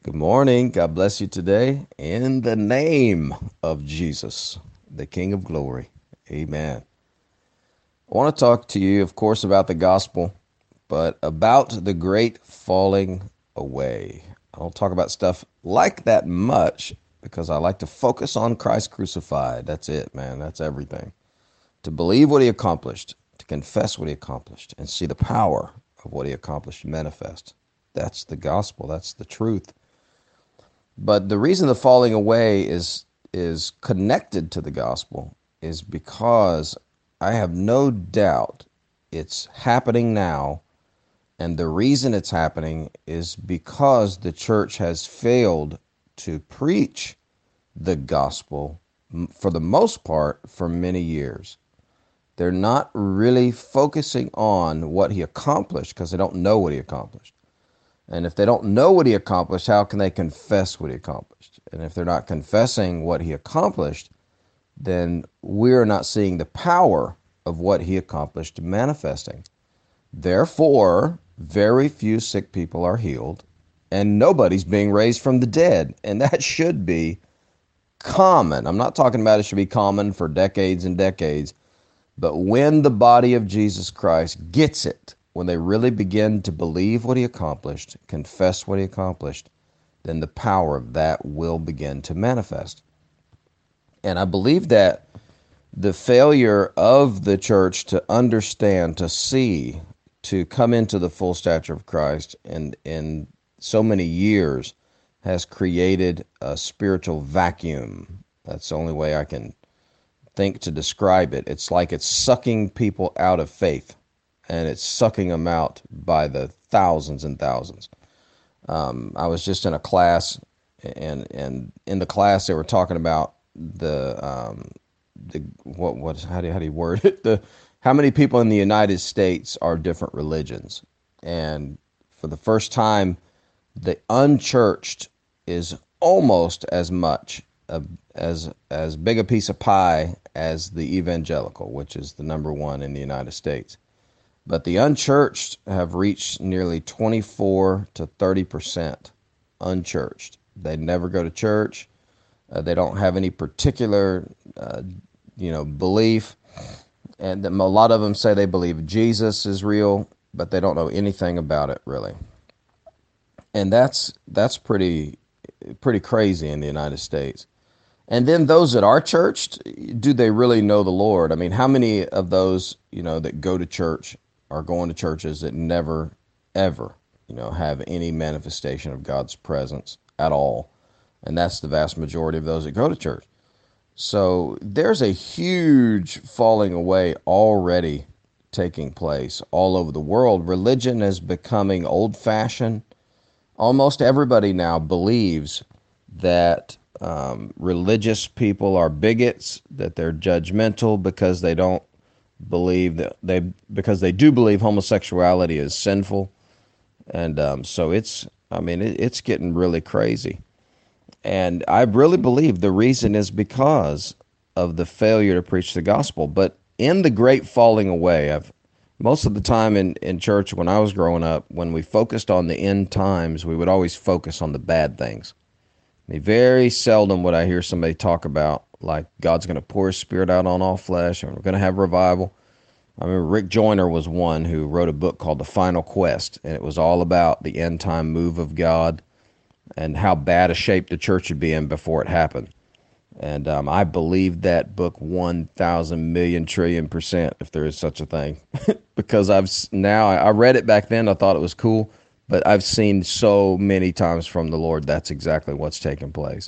Good morning. God bless you today in the name of Jesus, the King of Glory. Amen. I want to talk to you, of course, about the gospel, but about the great falling away. I don't talk about stuff like that much because I like to focus on Christ crucified. That's it, man. That's everything. To believe what he accomplished, to confess what he accomplished, and see the power of what he accomplished manifest. That's the gospel. That's the truth. But the reason the falling away is connected to the gospel is because I have no doubt it's happening now, and the reason it's happening is because the church has failed to preach the gospel for the most part for many years. They're not really focusing on what he accomplished because they don't know what he accomplished. And if they don't know what he accomplished, how can they confess what he accomplished? And if they're not confessing what he accomplished, then we're not seeing the power of what he accomplished manifesting. Therefore, very few sick people are healed, and nobody's being raised from the dead. And that should be common. I'm not talking about it should be common for decades and decades, but when the body of Jesus Christ gets it, when they really begin to believe what he accomplished, confess what he accomplished, then the power of that will begin to manifest. And I believe that the failure of the church to understand, to see, to come into the full stature of Christ in so many years has created a spiritual vacuum. That's the only way I can think to describe it. It's like it's sucking people out of faith, and it's sucking them out by the thousands and thousands. I was just in a class, and in the class they were talking about the what how do you word it, the how many people in the United States are different religions, and for the first time, the unchurched is almost as much as big a piece of pie as the evangelical, which is the number one in the United States. But the unchurched have reached nearly 24 to 30% unchurched. They never go to church. They don't have any particular, belief. And a lot of them say they believe Jesus is real, but they don't know anything about it really. And that's pretty crazy in the United States. And then those that are churched, do they really know the Lord? I mean, how many of those, that go to church are going to churches that never, ever, have any manifestation of God's presence at all? And that's the vast majority of those that go to church. So there's a huge falling away already taking place all over the world. Religion is becoming old-fashioned. Almost everybody now believes that religious people are bigots, that they're judgmental because they don't believe because they do believe homosexuality is sinful, and so it's getting really crazy, and I really believe the reason is because of the failure to preach the gospel. But in the great falling away, most of the time in church when I was growing up, when we focused on the end times, we would always focus on the bad things. Very seldom would I hear somebody talk about, like, God's going to pour his spirit out on all flesh and we're going to have revival. I remember Rick Joyner was one who wrote a book called The Final Quest, and it was all about the end time move of God and how bad a shape the church would be in before it happened. And I believe that book 1,000 million trillion %, if there is such a thing, because I read it back then. I thought it was cool, but I've seen so many times from the Lord that's exactly what's taking place.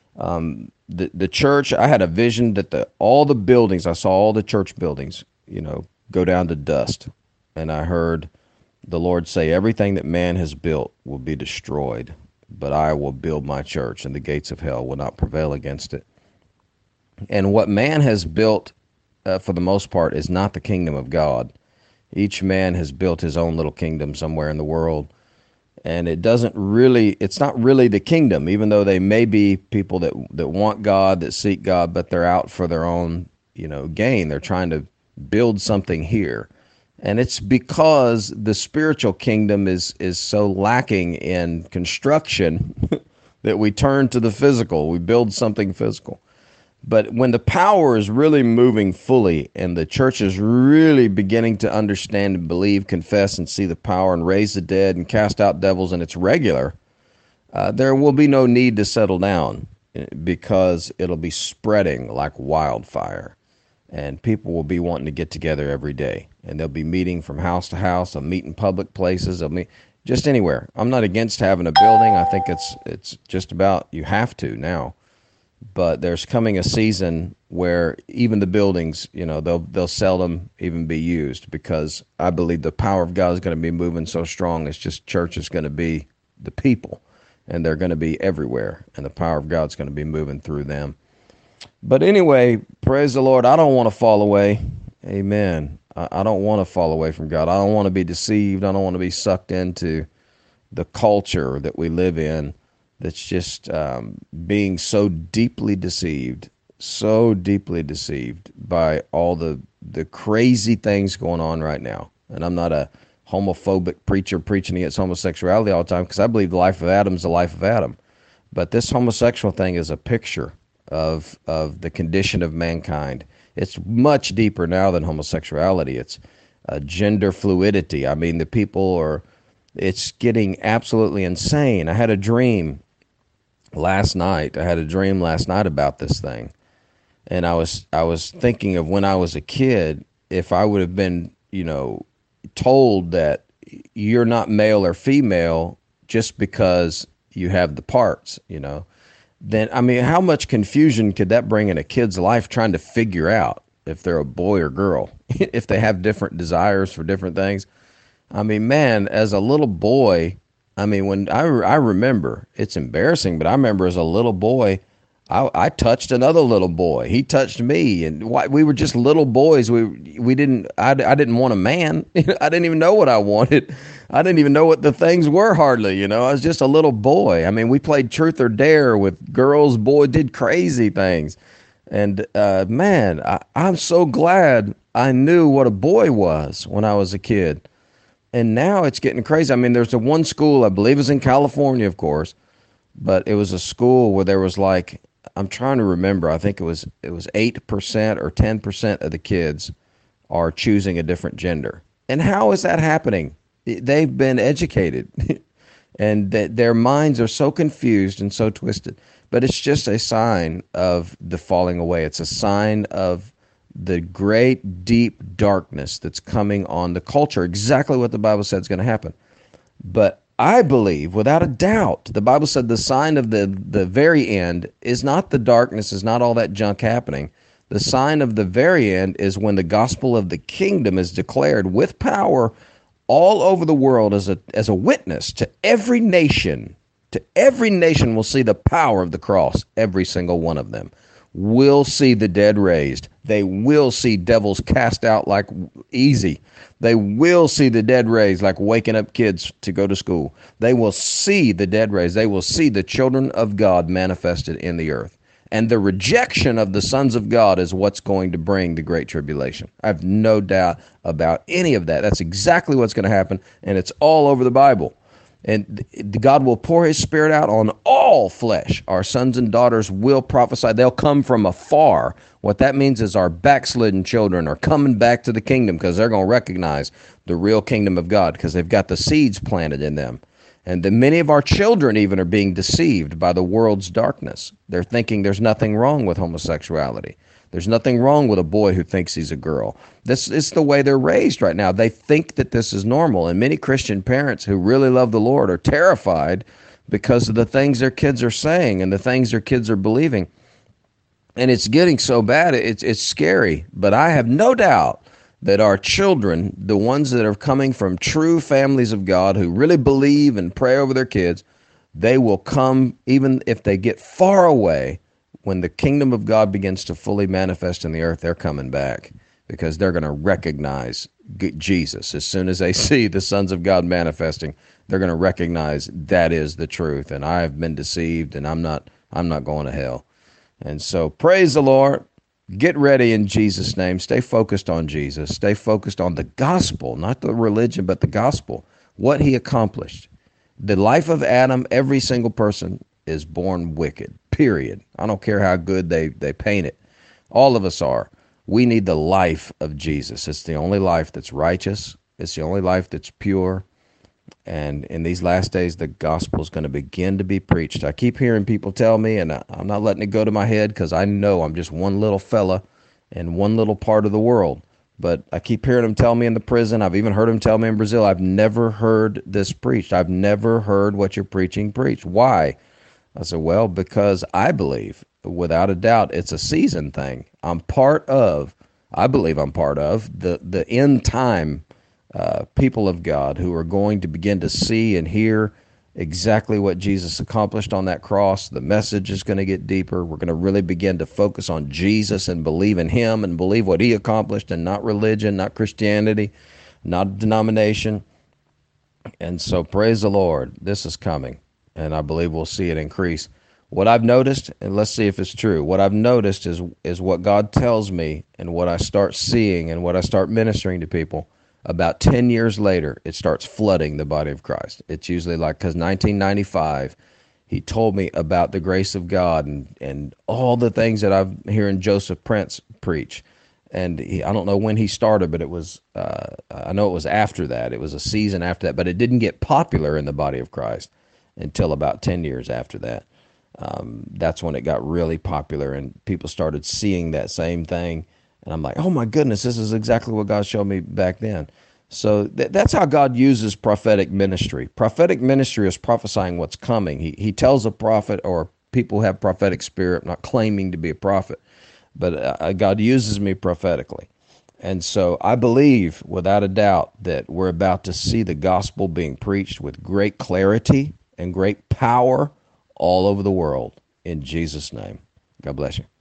The church, I had a vision that all the buildings, I saw all the church buildings, go down to dust, and I heard the Lord say, "Everything that man has built will be destroyed, but I will build my church, and the gates of hell will not prevail against it." And what man has built, for the most part, is not the kingdom of God. Each man has built his own little kingdom somewhere in the world. And it's not really the kingdom, even though they may be people that want God, that seek God, but they're out for their own, gain. They're trying to build something here. And it's because the spiritual kingdom is so lacking in construction that we turn to the physical, we build something physical. But when the power is really moving fully and the church is really beginning to understand and believe, confess, and see the power and raise the dead and cast out devils, and it's regular, there will be no need to settle down because it'll be spreading like wildfire. And people will be wanting to get together every day. And they'll be meeting from house to house. They'll meet in public places. They'll meet just anywhere. I'm not against having a building. I think it's just about you have to now. But there's coming a season where even the buildings, they'll seldom even be used, because I believe the power of God is going to be moving so strong. It's just church is going to be the people, and they're going to be everywhere, and the power of God's going to be moving through them. But anyway, praise the Lord. I don't want to fall away. Amen. I don't want to fall away from God. I don't want to be deceived. I don't want to be sucked into the culture that we live in that's just being so deeply deceived by all the crazy things going on right now. And I'm not a homophobic preacher preaching against homosexuality all the time, because I believe the life of Adam is the life of Adam. But this homosexual thing is a picture of the condition of mankind. It's much deeper now than homosexuality. It's gender fluidity. I mean, it's getting absolutely insane. I had a dream last night about this thing. And I was thinking of when I was a kid, if I would have been, told that you're not male or female just because you have the parts, then, I mean, how much confusion could that bring in a kid's life trying to figure out if they're a boy or girl, if they have different desires for different things? I mean, man, as a little boy, I mean, when I remember, it's embarrassing, but I remember as a little boy, I touched another little boy. He touched me, and we were just little boys. I didn't want a man. I didn't even know what I wanted. I didn't even know what the things were hardly, I was just a little boy. I mean, we played truth or dare with girls, boys, did crazy things. And man, I'm so glad I knew what a boy was when I was a kid. And now it's getting crazy. I mean, there's one school, I believe it was in California, of course, but it was a school where there was like, I'm trying to remember, I think it was 8% or 10% of the kids are choosing a different gender. And how is that happening? They've been educated and that their minds are so confused and so twisted. But it's just a sign of the falling away. It's a sign of the great deep darkness that's coming on the culture. Exactly what the Bible said is going to happen. But I believe, without a doubt, the Bible said the sign of the very end is not the darkness, is not all that junk happening. The sign of the very end is when the gospel of the kingdom is declared with power all over the world as a witness to every nation. To every nation will see the power of the cross, every single one of them. Will see the dead raised. They will see devils cast out like easy. They will see the dead raised like waking up kids to go to school. They will see the dead raised. They will see the children of God manifested in the earth. And the rejection of the sons of God is what's going to bring the Great Tribulation. I have no doubt about any of that. That's exactly what's going to happen, and it's all over the Bible. And God will pour his spirit out on all flesh. Our sons and daughters will prophesy. They'll come from afar. What that means is our backslidden children are coming back to the kingdom because they're going to recognize the real kingdom of God because they've got the seeds planted in them. And then many of our children even are being deceived by the world's darkness. They're thinking there's nothing wrong with homosexuality. There's nothing wrong with a boy who thinks he's a girl. This is the way they're raised right now. They think that this is normal. And many Christian parents who really love the Lord are terrified because of the things their kids are saying and the things their kids are believing. And it's getting so bad, it's scary. But I have no doubt that our children, the ones that are coming from true families of God who really believe and pray over their kids, they will come, even if they get far away. When the kingdom of God begins to fully manifest in the earth, they're coming back because they're going to recognize Jesus. As soon as they see the sons of God manifesting, they're going to recognize that is the truth. And I have been deceived, and I'm not going to hell. And so praise the Lord. Get ready in Jesus' name. Stay focused on Jesus. Stay focused on the gospel, not the religion, but the gospel, what he accomplished. The life of Adam, every single person is born wicked, period. I don't care how good they paint it. All of us are. We need the life of Jesus. It's the only life that's righteous. It's the only life that's pure. And in these last days, the gospel is going to begin to be preached. I keep hearing people tell me, and I'm not letting it go to my head because I know I'm just one little fella in one little part of the world. But I keep hearing them tell me in the prison. I've even heard them tell me in Brazil, I've never heard this preached. I've never heard what you're preaching preached. Why? I said, well, because I believe, without a doubt, it's a season thing. I believe I'm part of the end time people of God who are going to begin to see and hear exactly what Jesus accomplished on that cross. The message is going to get deeper. We're going to really begin to focus on Jesus and believe in him and believe what he accomplished, and not religion, not Christianity, not denomination. And so praise the Lord, this is coming, and I believe we'll see it increase. What I've noticed, and let's see if it's true, what I've noticed is what God tells me and what I start seeing and what I start ministering to people. About 10 years later, it starts flooding the body of Christ. It's usually like, because 1995, he told me about the grace of God and all the things that I'm hearing Joseph Prince preach. And I don't know when he started, but it was, I know it was after that. It was a season after that, but it didn't get popular in the body of Christ until about 10 years after that. That's when it got really popular and people started seeing that same thing. And I'm like, oh my goodness, this is exactly what God showed me back then. So that's how God uses prophetic ministry. Prophetic ministry is prophesying what's coming. He tells a prophet, or people who have prophetic spirit, not claiming to be a prophet, but God uses me prophetically. And so I believe without a doubt that we're about to see the gospel being preached with great clarity and great power all over the world, in Jesus' name. God bless you.